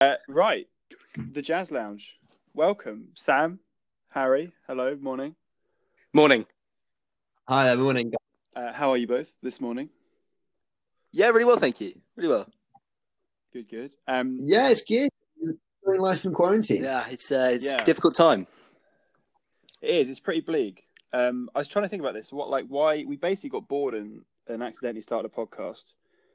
Right, the Jazz Lounge. Welcome, Sam, Harry. Hello, morning. Morning. Hi, good morning. How are you both this morning? Yeah, really well, thank you. Really well. Good. Yeah, it's good. Doing life in quarantine. Yeah, it's a difficult time. It is. It's pretty bleak. I was trying to think about this. Why we basically got bored and accidentally started a podcast.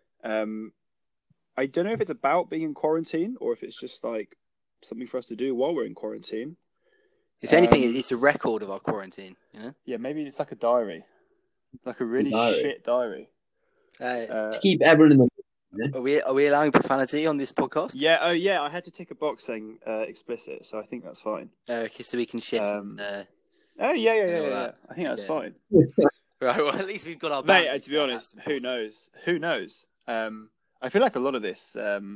I don't know if it's about being in quarantine or if it's just like something for us to do while we're in quarantine. If anything, it's a record of our quarantine. You know? Yeah, maybe it's like a diary, like a really shit diary. To keep everyone in the. Are we allowing profanity on this podcast? Yeah. Oh, yeah. I had to tick a box saying explicit, so I think that's fine. Okay, so we can shit. Oh yeah. I think that's fine. Right. Well, at least we've got our. Mate, to be honest, who knows? I feel like a lot of this,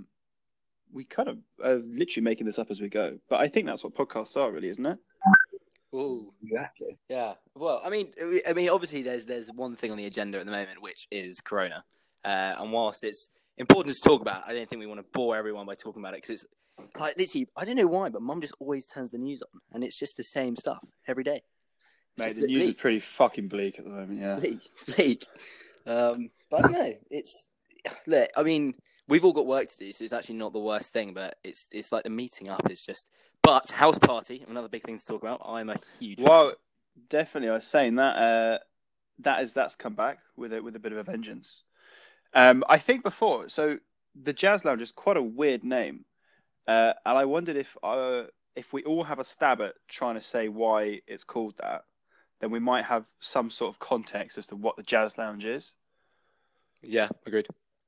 we kind of are literally making this up as we go. But I think that's what podcasts are, really, isn't it? Oh, exactly. Yeah. Well, I mean, obviously, there's one thing on the agenda at the moment, which is Corona. And whilst it's important to talk about, I don't think we want to bore everyone by talking about it because it's like literally, I don't know why, but Mum just always turns the news on, and it's just the same stuff every day. Mate, the news is pretty fucking bleak at the moment. Yeah, it's bleak. But I don't know. Look, I mean, we've all got work to do, so it's actually not the worst thing. But it's like the meeting up is just. But house party, another big thing to talk about. I'm a huge. Well, definitely, I was saying that. That's come back with a bit of a vengeance. I think before, so the Jazz Lounge is quite a weird name, and I wondered if we all have a stab at trying to say why it's called that, then we might have some sort of context as to what the Jazz Lounge is. Yeah, agreed.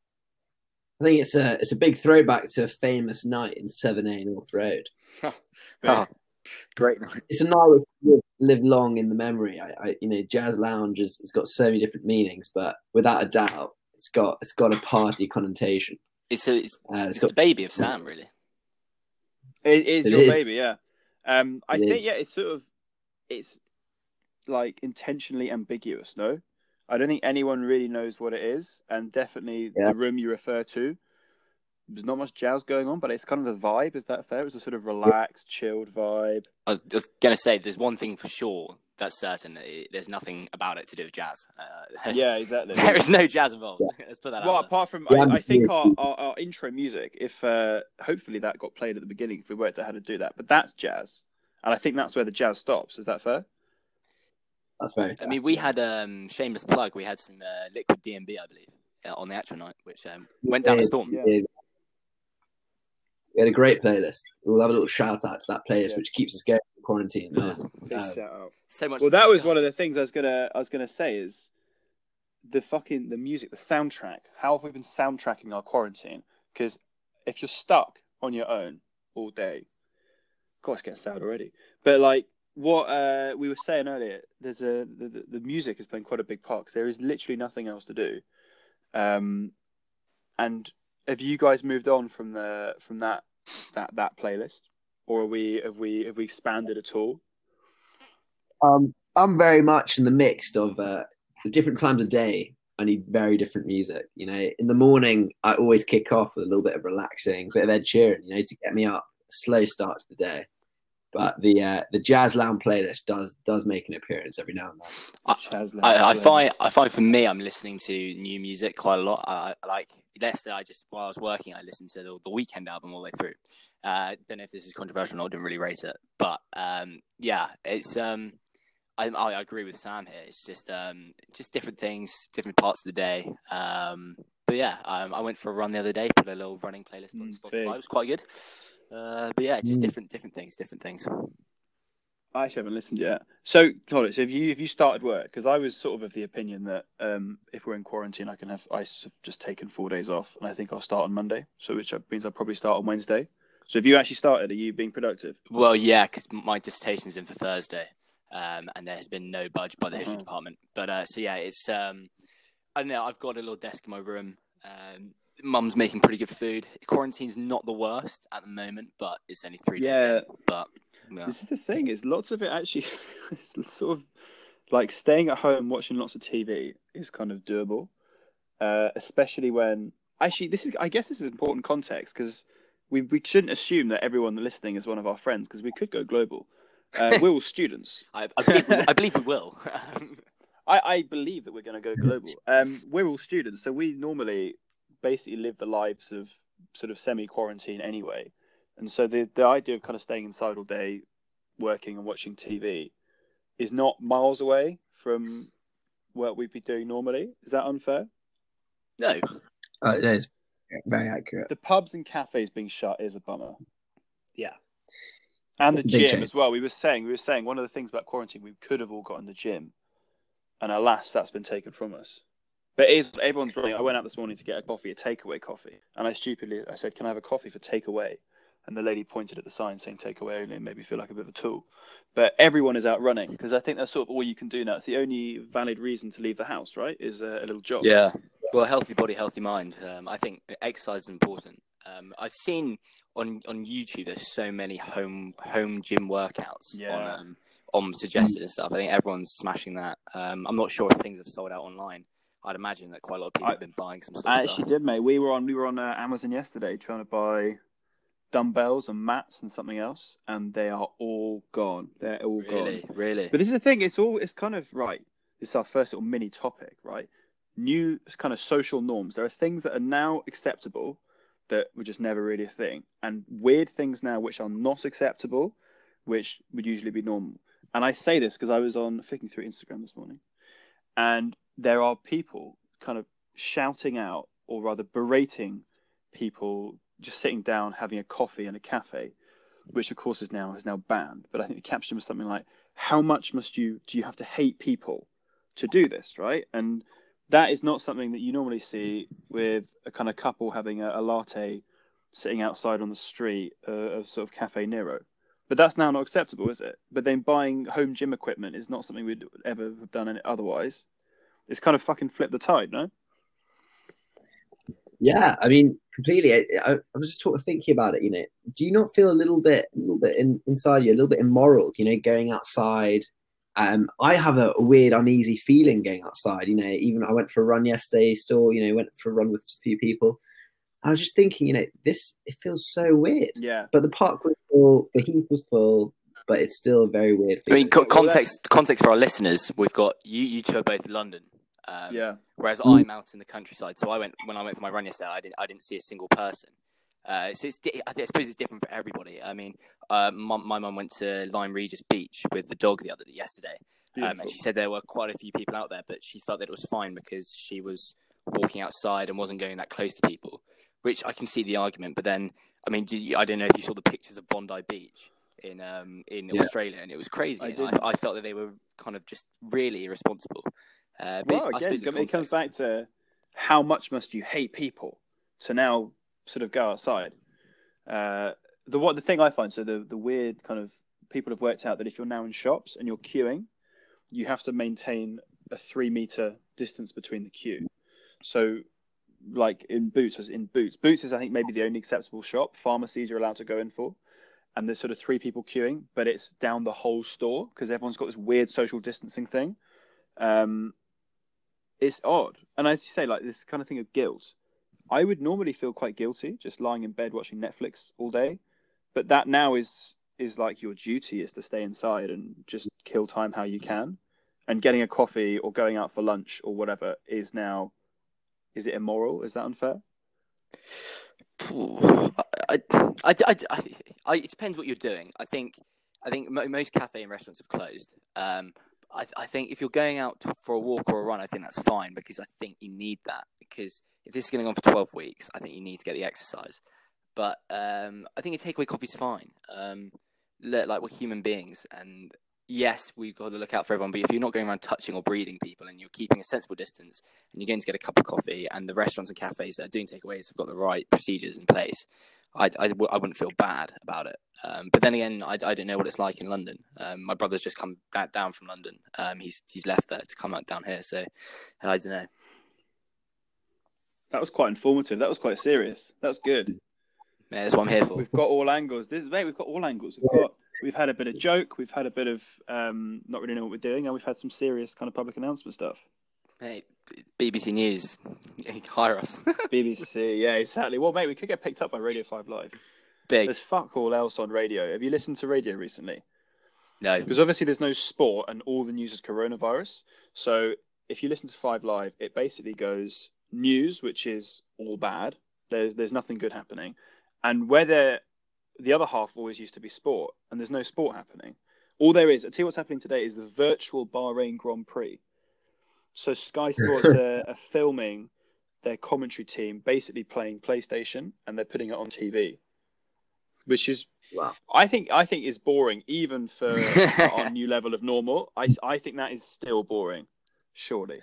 I think it's a big throwback to a famous night in 7A North Road. Great night. It's a night which lived long in the memory. Jazz Lounge has got so many different meanings, but without a doubt, it's got a party connotation. It's the baby of Sam, really. It is your baby, yeah. I think it's like intentionally ambiguous. No, I don't think anyone really knows what it is, and definitely the room you refer to, there's not much jazz going on, but it's kind of the vibe. Is that fair? It's a sort of relaxed, chilled vibe. I was gonna say, there's one thing for sure that's certain. There's nothing about it to do with jazz. Yeah, exactly. There is no jazz involved. Yeah. Let's put that out. Well, apart from, I think our intro music, if hopefully that got played at the beginning, if we worked out how to do that, but that's jazz, and I think that's where the jazz stops. Is that fair? That's very fair. I mean, we had shameless plug. We had some Liquid DMB, I believe, on the actual night, which went down a storm. Yeah. We had a great playlist. We'll have a little shout out to that playlist, which keeps us going in quarantine. So much. Well, that was one of the things I was gonna say is the music, the soundtrack. How have we been soundtracking our quarantine? Because if you're stuck on your own all day, of course, get sad already. But like what we were saying earlier, there's the music has been quite a big part because there is literally nothing else to do. And have you guys moved on from that playlist, or have we expanded at all? I'm very much in the mix of the different times of day. I need very different music. In the morning, I always kick off with a little bit of relaxing, bit of Ed Sheeran, to get me up. A slow start to the day. But the Jazz Lounge playlist does make an appearance every now and then. I find for me, I'm listening to new music quite a lot. I like yesterday, while I was working, I listened to the Weeknd album all the way through. Don't know if this is controversial or not. I didn't really rate it, but yeah, it's I agree with Sam here. It's just different things, different parts of the day. But yeah, I went for a run the other day, put a little running playlist on Spotify. It was quite good. But yeah, just different things. I actually haven't listened yet. So, Collins, have you started work? Because I was sort of the opinion that if we're in quarantine, I just taken 4 days off, and I think I'll start on Monday. So, which means I'll probably start on Wednesday. So, have you actually started? Are you being productive? Well, yeah, because my dissertation is in for Thursday, and there has been no budge by the history department. But so yeah, it's I don't know. I've got a little desk in my room. Mum's making pretty good food. Quarantine's not the worst at the moment, but it's only 3 days in. But yeah. This is the thing, is lots of it actually is sort of like staying at home, watching lots of TV is kind of doable. Especially when, actually, I guess this is important context because we shouldn't assume that everyone listening is one of our friends, because we could go global. We're all students. I believe we will. I believe that we're going to go global. We're all students, so we normally basically live the lives of sort of semi-quarantine anyway. And so the idea of kind of staying inside all day, working and watching TV, is not miles away from what we'd be doing normally. Is that unfair? No. It is very accurate. The pubs and cafes being shut is a bummer. Yeah. And the It's a big gym change. as well. We were saying one of the things about quarantine, we could have all got in the gym, and alas, that's been taken from us. But everyone's running. I went out this morning to get a takeaway coffee, and I said, "Can I have a coffee for takeaway?" And the lady pointed at the sign saying takeaway only and made me feel like a bit of a tool. But everyone is out running, because I think that's sort of all you can do now. It's the only valid reason to leave the house, right? Is a little jog. Yeah. Well, healthy body, healthy mind. I think exercise is important. I've seen on YouTube there's so many home gym workouts on suggested and stuff. I think everyone's smashing that. I'm not sure if things have sold out online. I'd imagine that quite a lot of people have been buying some sort of I stuff. actually did, mate. We were on Amazon yesterday trying to buy dumbbells and mats and something else, and they are all gone. They're all gone. Really. But this is the thing. It's kind of right. This is our first little mini topic, right? New kind of social norms. There are things that are now acceptable that were just never really a thing, and weird things now which are not acceptable, which would usually be normal. And I say this because I was flicking through Instagram this morning, and there are people kind of shouting out, or rather berating people just sitting down having a coffee in a cafe, which of course is now banned. But I think the caption was something like, "How much do you have to hate people to do this?" Right? And that is not something that you normally see with a kind of couple having a latte sitting outside on the street of sort of Cafe Nero. But that's now not acceptable, is it? But then buying home gym equipment is not something we'd ever have done otherwise. It's kind of fucking flipped the tide, no? Yeah, I mean, completely. I was just thinking about it. Do you not feel a little bit inside you, a little bit immoral? Going outside. I have a weird, uneasy feeling going outside. Even I went for a run yesterday. Went for a run with a few people. I was just thinking, it feels so weird. Yeah. But the park was full, the heath was full, but it's still a very weird feeling. I mean, context for our listeners. We've got you two are both in London. Whereas I'm out in the countryside. So when I went for my run yesterday, I didn't see a single person. I suppose it's different for everybody. I mean, my mum went to Lyme Regis Beach with the dog yesterday, and she said there were quite a few people out there, but she felt that it was fine because she was walking outside and wasn't going that close to people, which I can see the argument. But then, I mean, I don't know if you saw the pictures of Bondi Beach in Australia, and it was crazy. I felt that they were kind of just really irresponsible. Well, again, it comes back to how much must you hate people to now sort of go outside. The thing I find, so the weird kind of people have worked out that if you're now in shops and you're queuing, you have to maintain a 3-meter distance between the queue. So like Boots is I think maybe the only acceptable shop. Pharmacies you're allowed to go in for, and there's sort of 3 people queuing, but it's down the whole store because everyone's got this weird social distancing thing. It's odd, and as you say, like this kind of thing of guilt. I would normally feel quite guilty just lying in bed watching Netflix all day, but that now is like your duty is to stay inside and just kill time how you can. And getting a coffee or going out for lunch or whatever is it immoral? Is that unfair? It depends what you're doing. I think most cafe and restaurants have closed. I think if you're going out for a walk or a run, I think that's fine because I think you need that. Because if this is going on for 12 weeks, I think you need to get the exercise. But I think a takeaway coffee is fine. Like we're human beings, and yes, we've got to look out for everyone. But if you're not going around touching or breathing people, and you're keeping a sensible distance, and you're going to get a cup of coffee, and the restaurants and cafes that are doing takeaways have got the right procedures in place, I wouldn't feel bad about it. But then again, I don't know what it's like in London. My brother's just come down from London. He's left there to come out down here, so I don't know. That was quite informative. That was quite serious. That's good. Yeah, that's what I'm here for. We've got all angles. We've got all angles. We've had a bit of joke. We've had a bit of not really know what we're doing, and we've had some serious kind of public announcement stuff. Hey, BBC News, hire us. BBC, yeah, exactly. Well, mate, we could get picked up by Radio 5 Live. Big. There's fuck all else on radio. Have you listened to radio recently? No. Because obviously there's no sport and all the news is coronavirus. So if you listen to 5 Live, it basically goes news, which is all bad. There's nothing good happening. And whether the other half always used to be sport, and there's no sport happening. All there is, I'll tell you what's happening today, is the virtual Bahrain Grand Prix. So Sky Sports are filming their commentary team basically playing PlayStation, and they're putting it on TV, which is, Wow. I think is boring even for our new level of normal. I think that is still boring, surely.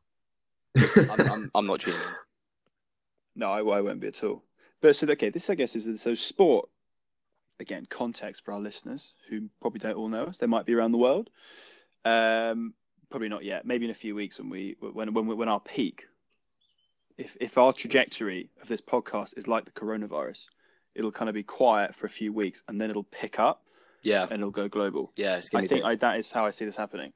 I'm not tuning in. No, I won't be at all. But so okay, this I guess is so sport. Again, context for our listeners who probably don't all know us. They might be around the world. Probably not yet. Maybe in a few weeks when our peak. If our trajectory of this podcast is like the coronavirus, it'll kind of be quiet for a few weeks and then it'll pick up. Yeah. And it'll go global. Yeah, it's I think that is how I see this happening.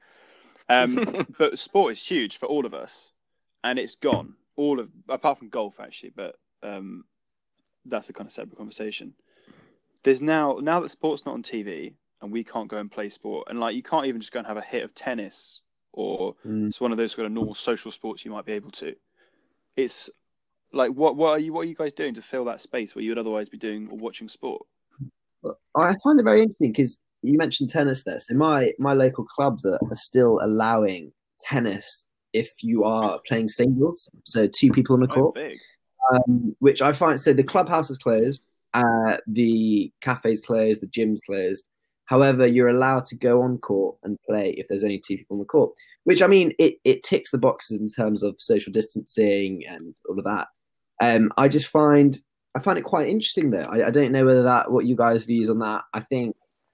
But sport is huge for all of us, and it's gone. Apart from golf actually, but that's a kind of separate conversation. There's now that sport's not on TV and we can't go and play sport, and like you can't even just go and have a hit of tennis or it's one of those sort of normal social sports you might be able to. It's like what are you guys doing to fill that space where you would otherwise be doing or watching sport? I find it very interesting because you mentioned tennis there. So my local clubs are still allowing tennis if you are playing singles, so 2 people on the court. Big. Which I find, so the clubhouse is closed, the cafe's closed, the gym's closed. However, you're allowed to go on court and play if there's only 2 people on the court, which I mean, it ticks the boxes in terms of social distancing and all of that. I find it quite interesting though. I don't know what you guys' views on that. I think,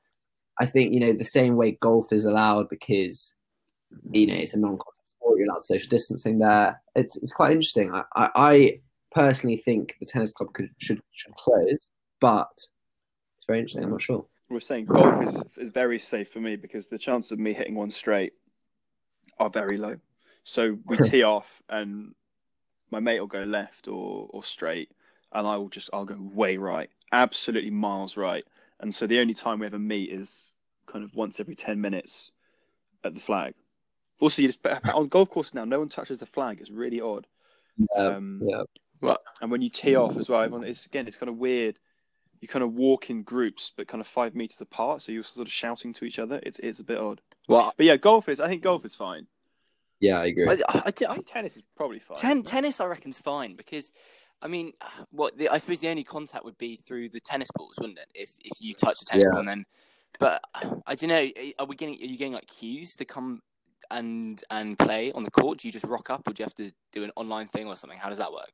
the same way golf is allowed because, it's a non-contact sport, you're allowed social distancing there. It's quite interesting. I personally think the tennis club should close, but it's very interesting. I'm not sure. We're saying golf is very safe for me because the chance of me hitting one straight are very low. So we tee off and my mate will go left or straight, and I'll go way right, absolutely miles right. And so the only time we ever meet is kind of once every 10 minutes at the flag. Also, on golf course now, no one touches the flag. It's really odd. Yeah. Well, and when you tee off as well, it's kind of weird. You kind of walk in groups, but kind of 5 meters apart, so you're sort of shouting to each other. It's a bit odd. Well, but yeah, I think golf is fine. Yeah, I agree. I think tennis is probably fine. Tennis, I reckon's fine because, I mean, I suppose the only contact would be through the tennis balls, wouldn't it? If you touch the tennis ball and then, but I don't know. Are you getting like cues to come and play on the court? Do you just rock up, or do you have to do an online thing or something? How does that work?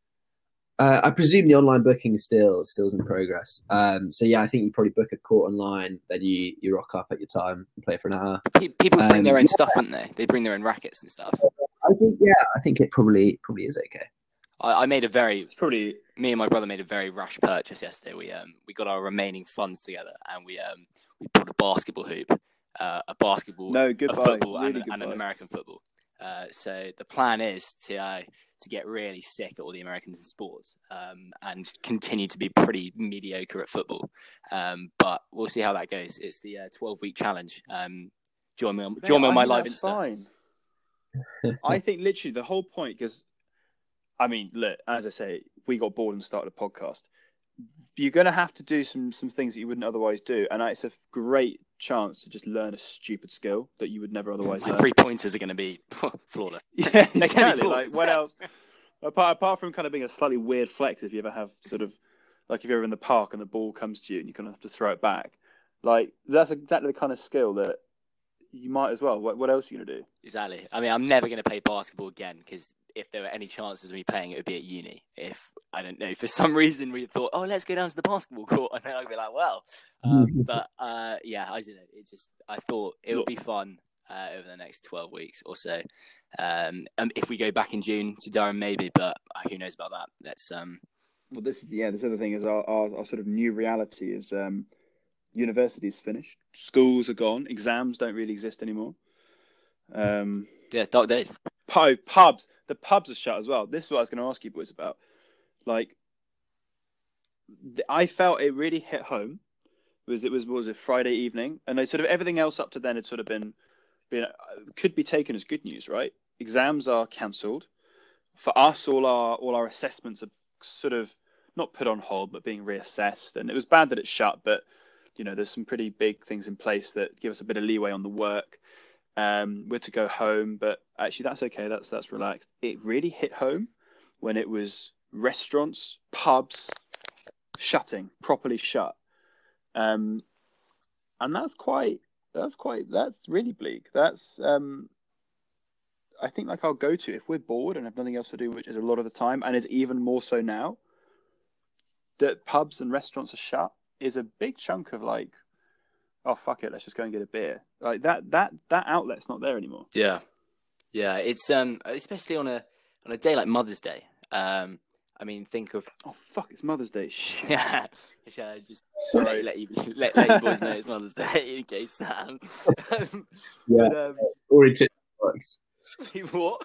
I presume the online booking still's in progress. So yeah, I think you probably book a court online, then you rock up at your time and play for an hour. People bring their own stuff, wouldn't they? They bring their own rackets and stuff. I think it probably is okay. I made me and my brother made a very rash purchase yesterday. We got our remaining funds together and we bought a basketball hoop, a football, really and an American football. So the plan is to get really sick at all the Americans in sports and continue to be pretty mediocre at football. But we'll see how that goes. It's the 12-week challenge. Join me on my live Insta. Fine. I think literally the whole point, because, I mean, look, as I say, we got bored and started a podcast. You're going to have to do some things that you wouldn't otherwise do. And it's a great chance to just learn a stupid skill that you would never otherwise learn. 3-pointers are going to be flawless. Yeah, exactly. Like, what else? Apart from kind of being a slightly weird flex, if you ever have sort of, like if you're in the park and the ball comes to you and you kind of have to throw it back. Like, that's exactly the kind of skill that you might as well. What else are you going to do? Exactly. I mean, I'm never going to play basketball again because if there were any chances of me playing, it would be at uni. If, I don't know, for some reason we thought, oh, let's go down to the basketball court. And then I'd be like, well. Yeah, I don't know. I thought it would be fun over the next 12 weeks or so. If we go back in June to Durham, maybe, but who knows about that? Let's. Well, this other thing is our sort of new reality is university's finished, schools are gone, exams don't really exist anymore. Yeah, dark days. Pubs, the pubs are shut as well. This is what I was going to ask you boys about. Like, I felt it really hit home. What was it, Friday evening, and sort of everything else up to then had sort of been could be taken as good news, right? Exams are cancelled for us. All our assessments are sort of not put on hold, but being reassessed. And it was bad that it shut, but there's some pretty big things in place that give us a bit of leeway on the work. We're to go home, but actually that's okay. That's relaxed. It really hit home when it was restaurants, pubs shutting, properly shut. And that's really bleak. That's I think like I'll go to if we're bored and have nothing else to do, which is a lot of the time, and is even more so now that pubs and restaurants are shut, is a big chunk of like, oh fuck it, let's just go and get a beer. Like that outlet's not there anymore. Yeah, it's especially on a day like Mother's Day. I mean, think of oh fuck, it's Mother's Day. Shit. yeah. Just let you boys know it's Mother's Day in case Sam. Yeah, But, already tipped works. what?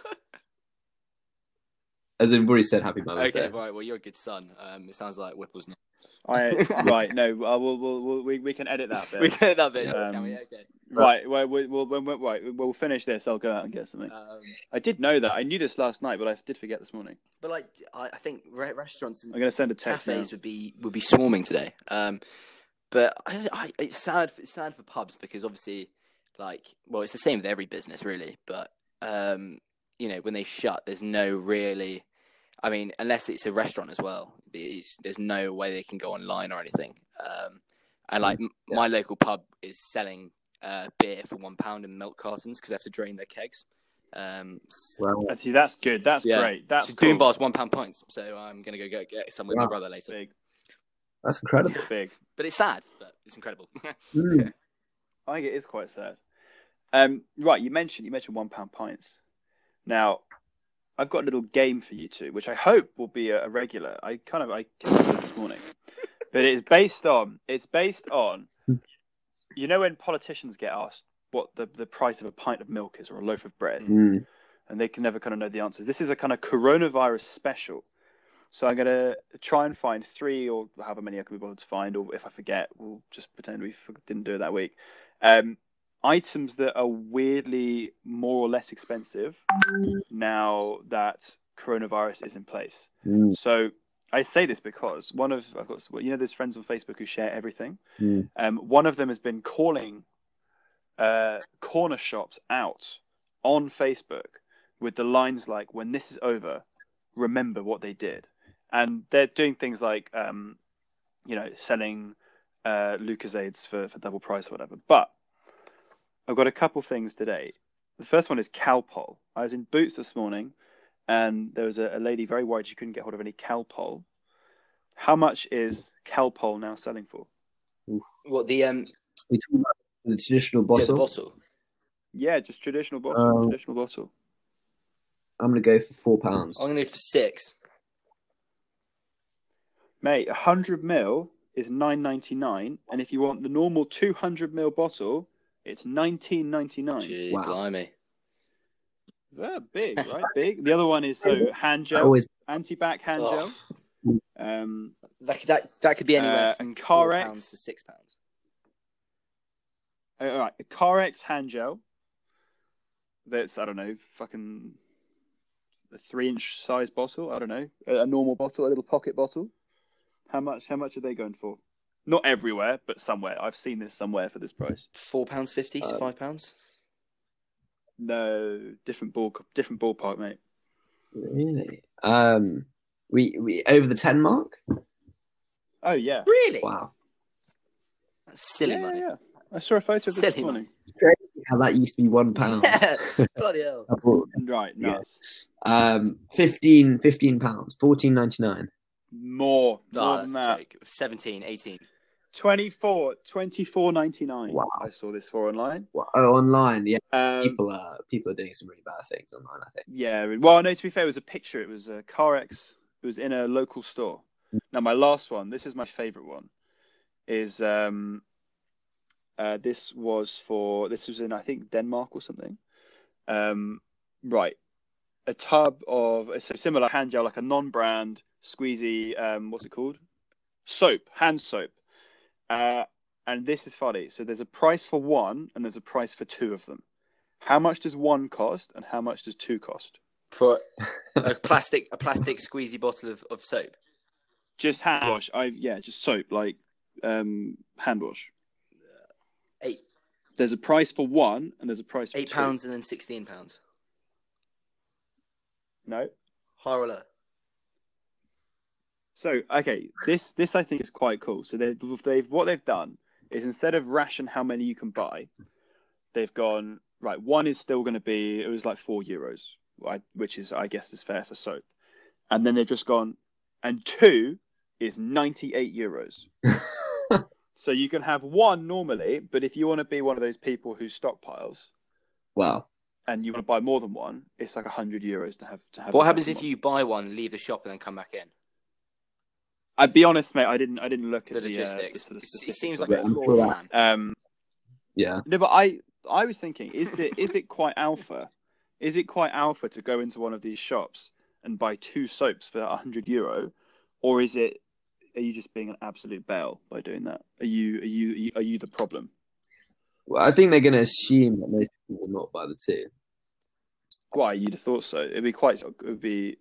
As in, already said Happy Mother's Day. Okay, right. Well, you're a good son. It sounds like Whipple's not. Right, no, we can edit that bit. We can edit that bit, can we? Okay. Right, well, we'll finish this. I'll go out and get something. I did know that. I knew this last night, but I did forget this morning. But like, I think restaurants and I'm going to send a text cafes now. would be swarming today. But it's sad. It's sad for pubs because obviously, like, well, it's the same with every business really. But when they shut, there's no really. I mean, unless it's a restaurant as well, there's no way they can go online or anything. And like my local pub is selling beer for £1 in milk cartons because they have to drain their kegs. See, that's good. That's great. That's so cool. Doom Bar's £1 pints. So I'm gonna go get some with my brother later. Big. That's incredible. Big. But it's sad, but it's incredible. I think it is quite sad. Right, you mentioned £1 pints. Now, I've got a little game for you two, which I hope will be a regular. I came up with it this morning, but it's based on when politicians get asked what the price of a pint of milk is or a loaf of bread, and they can never kind of know the answers. This is a kind of coronavirus special. So I'm going to try and find 3 or however many I can be bothered to find, or if I forget, we'll just pretend we didn't do it that week. Items that are weirdly more or less expensive now that coronavirus is in place. So I say this because I've got those friends on Facebook who share everything. One of them has been calling corner shops out on Facebook with the lines like, "When this is over, remember what they did," and they're doing things like selling Lucozades for double price or whatever. But I've got a couple things today. The first one is Calpol. I was in Boots this morning, and there was a lady very worried she couldn't get hold of any Calpol. How much is Calpol now selling for? What the We talking about the traditional bottle. Yeah, the bottle. Yeah, just traditional bottle. Traditional bottle. I'm gonna go for £4. I'm gonna go for 6. Mate, 100 ml is $9.99, and if you want the normal 200 ml bottle, it's $19.99. Gee, Wow. blimey. They're big, right? Big. The other one is hand gel, Always anti-bac hand gel. That could be anywhere from Carex £4 to £6. All right, a Carex hand gel. That's, I don't know, fucking a 3-inch size bottle. I don't know, a normal bottle, a little pocket bottle. How much are they going for? Not everywhere, but somewhere. I've seen this somewhere for this price. £4.50 to £5. No, different ballpark, mate. Really? We over the 10 mark? Oh yeah. Really? Wow. That's silly money. Yeah. I saw a photo of this Silly morning. It's crazy how that used to be £1. Yeah. Bloody hell. Right, nuts. £15, £14.99. More No, than that's that. a joke. 17, 18. $24.99. Wow. I saw this for online. Well, online, yeah. Um, People are doing some really bad things online, I think. Yeah. Well, no. To be fair, it was a picture. It was a Carex. It was in a local store. Now, my last one. This is my favorite one. Is this was in, I think, Denmark or something. Right. A tub of a similar hand gel, like a non-brand squeezy. What's it called? soap, hand soap. And this is funny. So there's a price for one and there's a price for two of them. How much does one cost and how much does two cost? For a plastic squeezy bottle of soap. Just hand wash. Just soap, like hand wash. £8. There's a price for one and there's a price for £8 two. and then £16. No. Higher or lower? So okay, this I think is quite cool. So what they've done is instead of ration how many you can buy, they've gone right. One is still going to be, it was like €4, right, which is, I guess, is fair for soap. And then they've just gone, and two is €98. So you can have one normally, but if you want to be one of those people who stockpiles, Wow. and you want to buy more than one, it's like €100 to have. What happens if you buy one, leave the shop, and then come back in? I'd be honest, mate. I didn't look at The logistics. sort of It specifics seems of like it. a flawed plan. Yeah. No, but I was thinking, is it quite alpha? Is it quite alpha to go into one of these shops and buy two soaps for €100, or are you just being an absolute belle by doing that? Are you the problem? Well, I think they're going to assume that most people will not buy the two. Why? You'd have thought so. It would be.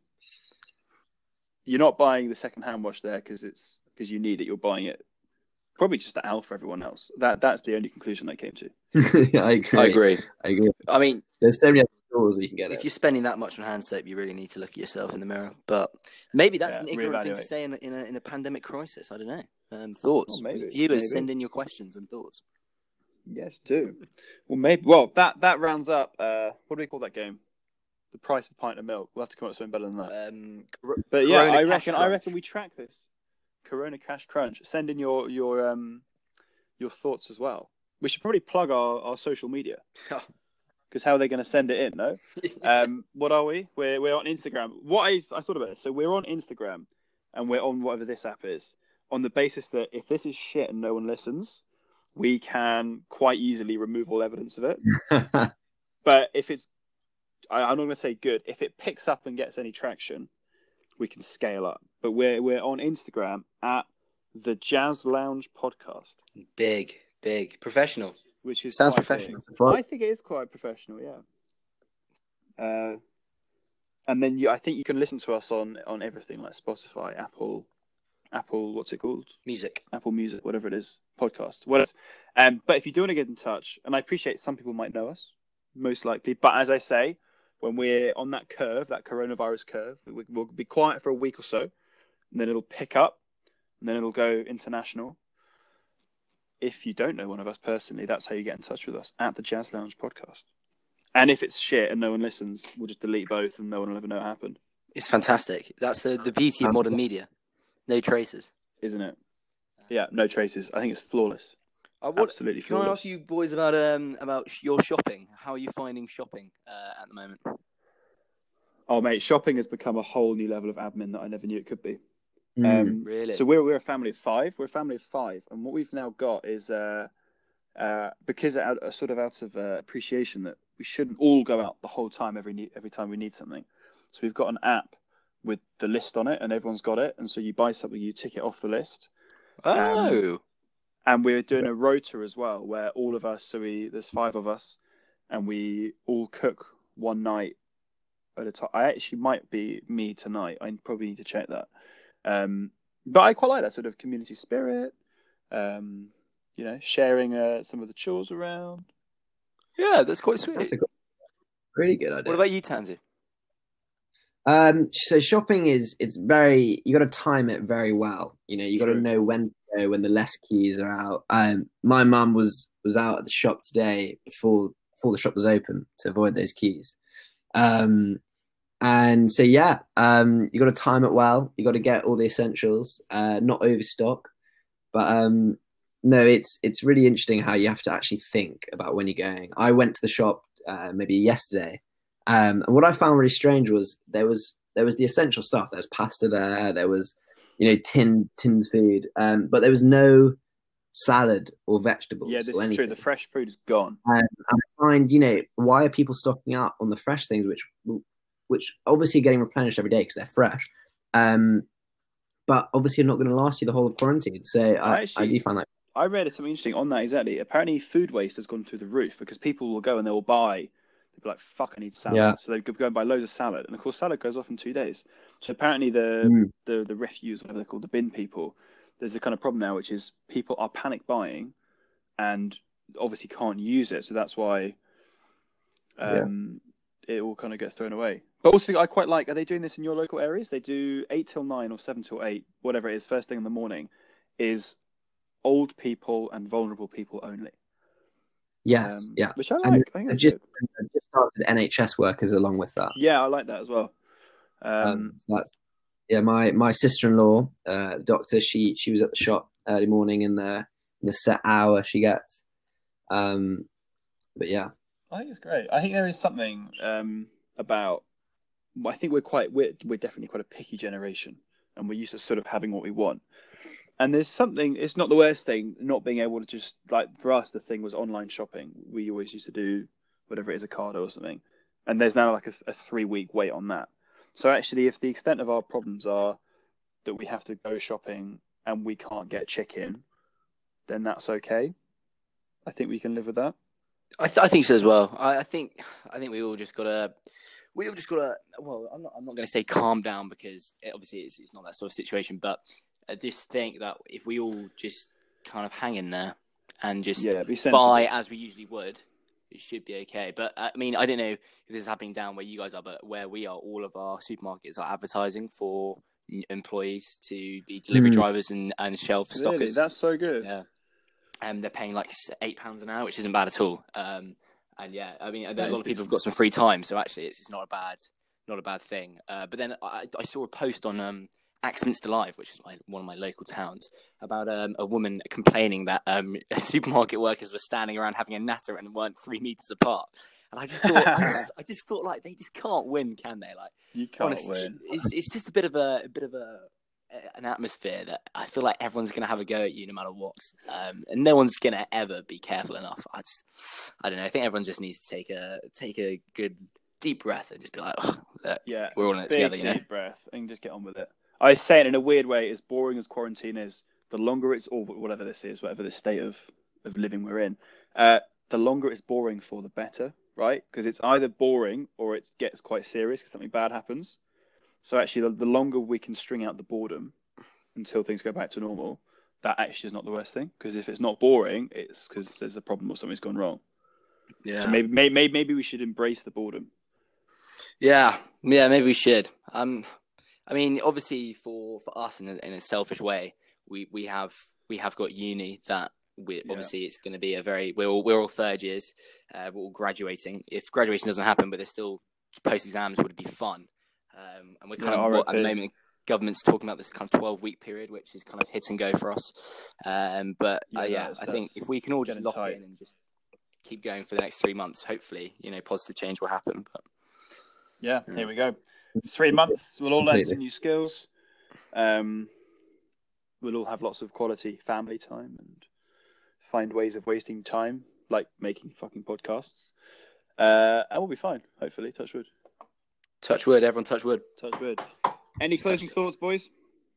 You're not buying the second hand wash there because you need it. You're buying it probably just to alpha everyone else. That's the only conclusion I came to. Yeah, I agree. I mean, there's so many other stores where you can get if it. you're spending that much on hand soap, you really need to look at yourself in the mirror. But maybe that's an ignorant thing to say in a pandemic crisis. I don't know. Thoughts? Maybe, Viewers, send in your questions and thoughts. Yes, do. Well, maybe. Well, that rounds up. What do we call that game? The price of a pint of milk. We'll have to come up with something better than that. But yeah, I reckon we track this. Corona Cash Crunch. Send in your thoughts as well. We should probably plug our social media. Because how are they going to send it in? No. What are we? We're on Instagram. What I thought about this. So we're on Instagram, and we're on whatever this app is, on the basis that if this is shit and no one listens, we can quite easily remove all evidence of it. But if it's, I'm not going to say good. If it picks up and gets any traction, we can scale up. But we're on Instagram at the Jazz Lounge Podcast. Big, professional. Which is sounds professional. I think it is quite professional, yeah. And then I think you can listen to us on everything like Spotify, Apple, what's it called? Music. Apple Music, whatever it is, podcast. But if you do want to get in touch, and I appreciate some people might know us, most likely. But as I say, when we're on that curve, that coronavirus curve, we'll be quiet for a week or so, and then it'll pick up, and then it'll go international. If you don't know one of us personally, that's how you get in touch with us, at the Jazz Lounge Podcast. And if it's shit and no one listens, we'll just delete both and no one will ever know what happened. It's fantastic. That's the beauty of modern media. No traces. Isn't it? Yeah, no traces. I think it's flawless. Absolutely flawless. Can I ask you boys about your shopping? How are you finding shopping at the moment? Oh, mate, shopping has become a whole new level of admin that I never knew it could be. Really? So we're a family of five. And what we've now got is because out of appreciation that we shouldn't all go out the whole time every time we need something. So we've got an app with the list on it, and everyone's got it. And so you buy something, you tick it off the list. Oh. And we're doing a rota as well, where all of us, there's 5 of us, and we all cook one night at a time. I actually might be me tonight. I probably need to check that. But I quite like that sort of community spirit, sharing some of the chores around. Yeah, that's quite sweet. That's a really good idea. What about you, Tansy? So shopping you got to time it very well. You got to know when to go, when the less keys are out. My mum was out at the shop today before the shop was open to avoid those keys. And so, you got to time it well. You got to get all the essentials, not overstock. But no, it's really interesting how you have to actually think about when you're going. I went to the shop maybe yesterday, and what I found really strange was there was the essential stuff. There's pasta there was tinned food, but there was no salad or vegetables. Yeah, this or is true. The fresh food is gone. And I find why are people stocking up on the fresh things which obviously are getting replenished every day because they're fresh. But but obviously not going to last you the whole of quarantine. So I do find that. I read something interesting on that exactly. Apparently, food waste has gone through the roof because people will go and they will buy. They'll be like, "Fuck, I need salad." Yeah. So they go and buy loads of salad, and of course, salad goes off in 2 days. So apparently, the refuse, whatever they're called, the bin people, there's a kind of problem now, which is people are panic buying, and obviously can't use it. So that's why it all kind of gets thrown away. But also, I quite like. Are they doing this in your local areas? They do 8 till 9 or 7 till 8, whatever it is. First thing in the morning is old people and vulnerable people only. Yes, which I like. I think I just started NHS workers along with that. Yeah, I like that as well. My sister-in-law, doctor, she was at the shop early morning in the set hour she gets. But yeah, I think it's great. I think there is something about. I think we're definitely quite a picky generation, and we're used to sort of having what we want. And there's something, it's not the worst thing, not being able to just, like, for us, the thing was online shopping. We always used to do whatever it is, Ocado or something. And there's now like a 3-week wait on that. So actually, if the extent of our problems are that we have to go shopping and we can't get chicken, then that's okay. I think we can live with that. I think so as well. I think we all just gotta. Well, I'm not going to say calm down because obviously it's not that sort of situation, but I just think that if we all just kind of hang in there and just buy as we usually would, it should be okay. But I mean, I don't know if this is happening down where you guys are, but where we are, all of our supermarkets are advertising for employees to be delivery drivers and shelf stockers. Really? That's so good. Yeah. And they're paying like £8 an hour, which isn't bad at all. And yeah, I mean, a lot of people have got some free time, so actually it's not a bad thing. But then I saw a post on Axminster Live, which is one of my local towns, about a woman complaining that supermarket workers were standing around having a natter and weren't 3 meters apart. And I just thought, I just thought, like, they just can't win, can they? Like, you can't honestly, win. It's just a bit of an atmosphere that I feel like everyone's going to have a go at you no matter what, and no one's going to ever be careful enough. I don't know. I think everyone just needs to take a good deep breath and just be like, we're all in it together, you know. Deep breath and just get on with it. I say it in a weird way, as boring as quarantine is, the longer it's, or whatever this is, whatever the state of living we're in, the longer it's boring for, the better, right? Because it's either boring or it gets quite serious because something bad happens. So actually, the longer we can string out the boredom until things go back to normal, that actually is not the worst thing. Because if it's not boring, it's because there's a problem or something's gone wrong. Yeah. So maybe we should embrace the boredom. Yeah, maybe we should. I mean, obviously, for us in a selfish way, we have got uni that obviously it's going to be we're all third years, we're all graduating. If graduation doesn't happen, but there's still post exams, would be fun. And we're kind of at the moment, the government's talking about this kind of 12-week period, which is kind of hit and go for us. But I think if we can all just lock in and just keep going for the next 3 months, hopefully, positive change will happen. But here we go. 3 months, we'll all learn some new skills. We'll all have lots of quality family time and find ways of wasting time, like making fucking podcasts. And we'll be fine, hopefully. Touch wood. Touch wood, everyone. Touch wood. Touch wood. Any closing thoughts, boys?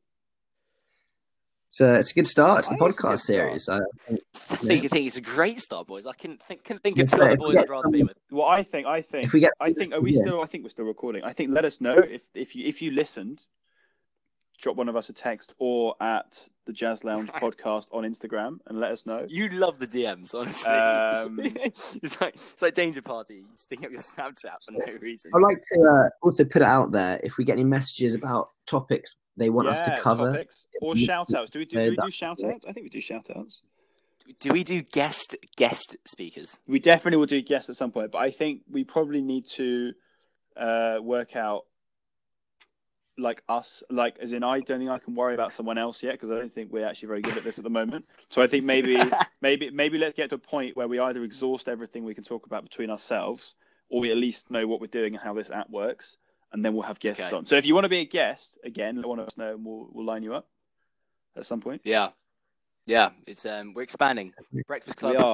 It's a good start to the podcast series. I think it's a great start, boys. I couldn't think of two other boys I'd rather be with. Well, I think. If we get, I think we're still recording. I think let us know if you listened. Drop one of us a text or at the Jazz Lounge podcast on Instagram and let us know. You love the DMs, honestly. It's like Danger Party, sticking up your Snapchat for no reason. I'd like to also put it out there if we get any messages about topics they want us to cover. Topics. Or shout outs. Do we do shout outs? I think we do shout outs. Do we do guest speakers? We definitely will do guests at some point, but I think we probably need to work out like us, like as in I don't think I can worry about someone else yet because I don't think we're actually very good at this at the moment. So I think maybe let's get to a point where we either exhaust everything we can talk about between ourselves, or we at least know what we're doing and how this app works, and then we'll have guests on. So if you want to be a guest, again, let one of us know and we'll line you up at some point. Yeah. It's we're expanding. Breakfast Club. We are.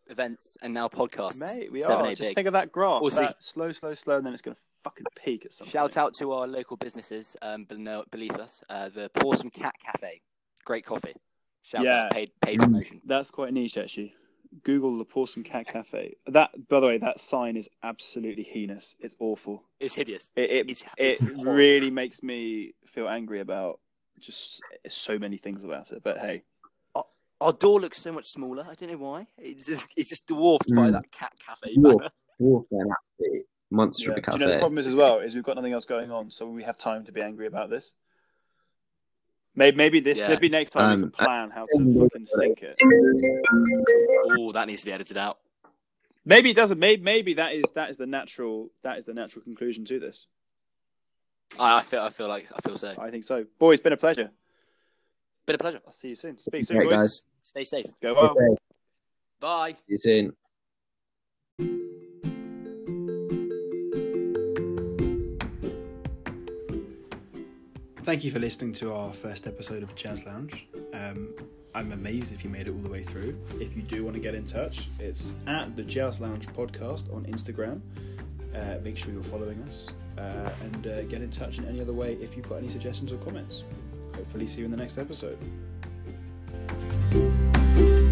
events, and now podcasts. Mate, we 7, are. 8 Just big. think of that graph. Also, that slow, and then it's going to fucking peak at some point. Shout out to our local businesses beneath us. The Pawsome Cat Cafe. Great coffee. Shout out. Paid promotion. That's quite niche, actually. Google the Pawsome Cat Cafe. That, by the way, that sign is absolutely heinous. It's awful. It's hideous. It horrible. really makes me feel angry about just so many things about it. But hey, our door looks so much smaller. I don't know why. It's just dwarfed by that Cat Cafe banner. Dwarfed by an absolute monster of a cafe. Do you know the problem is as well is we've got nothing else going on, so we have time to be angry about this. Maybe next time we can plan how to fucking sync it. Oh, that needs to be edited out. Maybe it doesn't. Maybe that is the natural conclusion to this. I feel so. I think so. Boys, it's been a pleasure. Been a pleasure. I'll see you soon. Speak soon, Right, boys. guys. Stay safe. Go well. Bye. See you soon. Thank you for listening to our first episode of the Jazz Lounge. I'm amazed if you made it all the way through. If you do want to get in touch, it's at the Jazz Lounge Podcast on Instagram. Make sure you're following us and get in touch in any other way if you've got any suggestions or comments. Hopefully see you in the next episode.